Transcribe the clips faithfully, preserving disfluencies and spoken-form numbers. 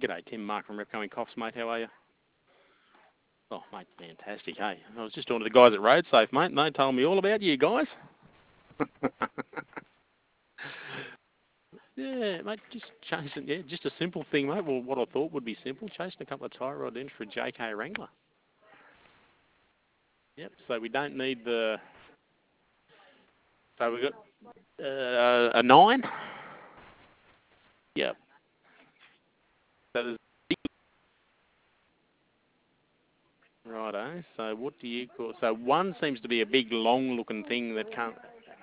G'day, Tim, Mark from Repco in Coffs, mate. How are you? Oh, mate, fantastic, hey. I was just talking to the guys at RoadSafe, mate, and they told me all about you guys. Yeah, mate, just chasing, yeah, just a simple thing, mate. Well, what I thought would be simple, chasing a couple of tie rod ends for a J K Wrangler. Yep, so we don't need the, so we've got uh, a nine. Yep. So there's, righto, so what do you call, so one seems to be a big, long-looking thing that can't,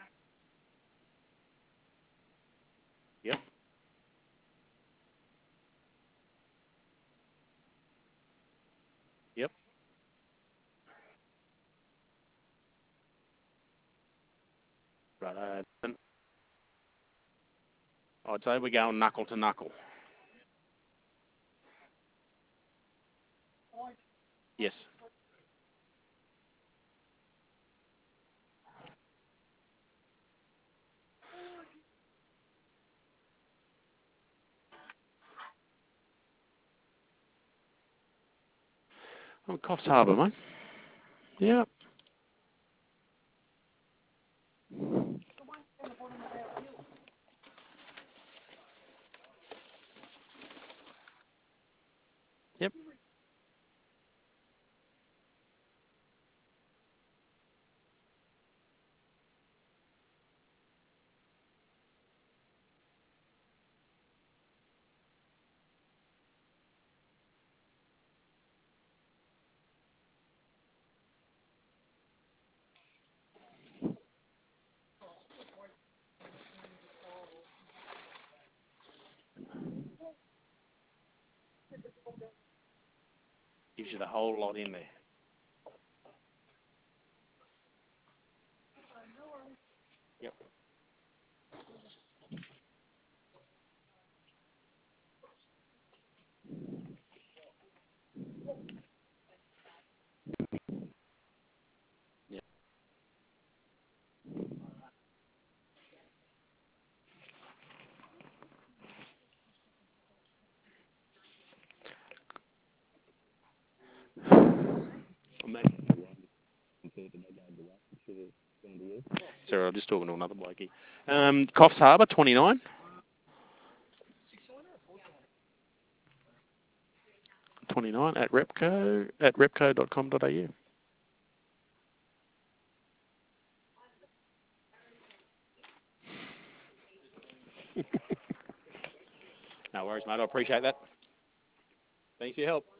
yep, yep, righto. I'd say we're going knuckle to knuckle. Yes. Oh, Coffs Harbour, mate. Yep. Yep. Gives you the whole lot in there. Yep. Yep. Sorry, I'm just talking to another bloke here. Um, Coffs Harbour, twenty-nine. twenty-nine at Repco, at repco dot com dot a u. No worries, mate. I appreciate that. Thanks for your help.